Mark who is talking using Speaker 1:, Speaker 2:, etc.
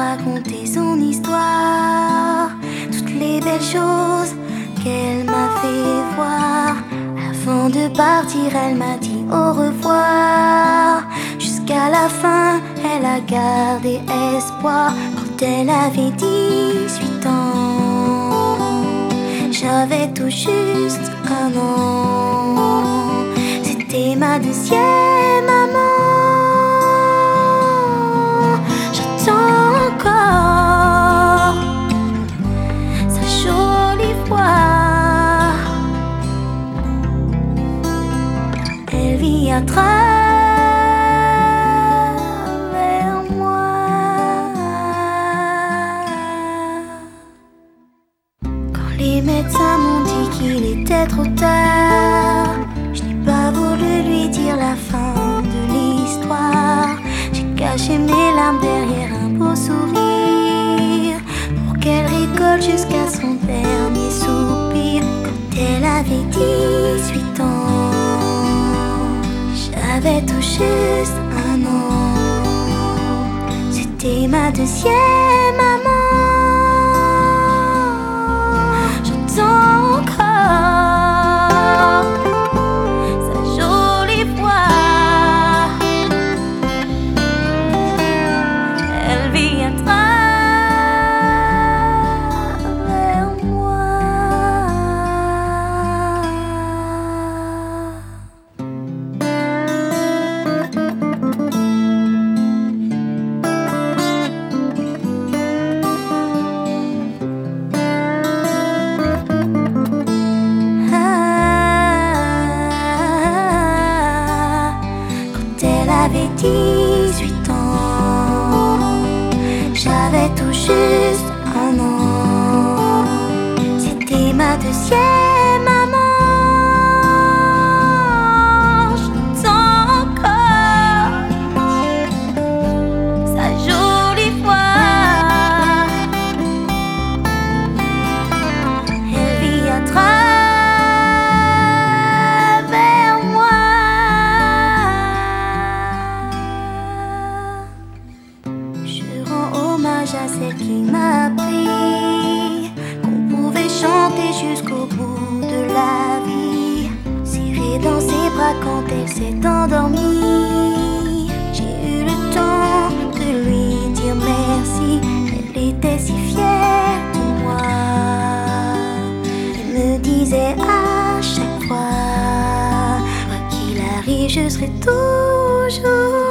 Speaker 1: raconté son histoire, toutes les belles choses qu'elle m'a fait voir. Avant de partir, elle m'a dit au revoir. Jusqu'à la fin, elle a gardé espoir. Quand elle avait 18 ans, j'avais tout juste un an. C'était ma deuxième maman. J'attends encore sa jolie voix. Elle vit à travers moi. Quand les médecins m'ont dit qu'il était trop tard, je n'ai pas voulu lui dire la fin de l'histoire. J'ai caché mes larmes derrière un beau sourire pour qu'elle rigole jusqu'à son dernier soupir. Quand elle avait 18 ans, j'avais tout juste un an. C'était ma deuxième maman. J'entends encore sa jolie voix. Elle vit à travers moi. Quand elle avait 18 ans, j'avais tout juste un an. C'était ma deuxième maman. J'entends encore sa jolie voix. Elle vit à travers moi. Je rends hommage à celle qui m'a appris qu'on pouvait chanter jusqu'au bout de la vie. Serrée dans ses bras quand elle s'est endormie, j'ai eu le temps de lui dire merci. Elle était si fière de moi. Elle me disait à chaque fois, quoi qu'il arrive, je serai toujours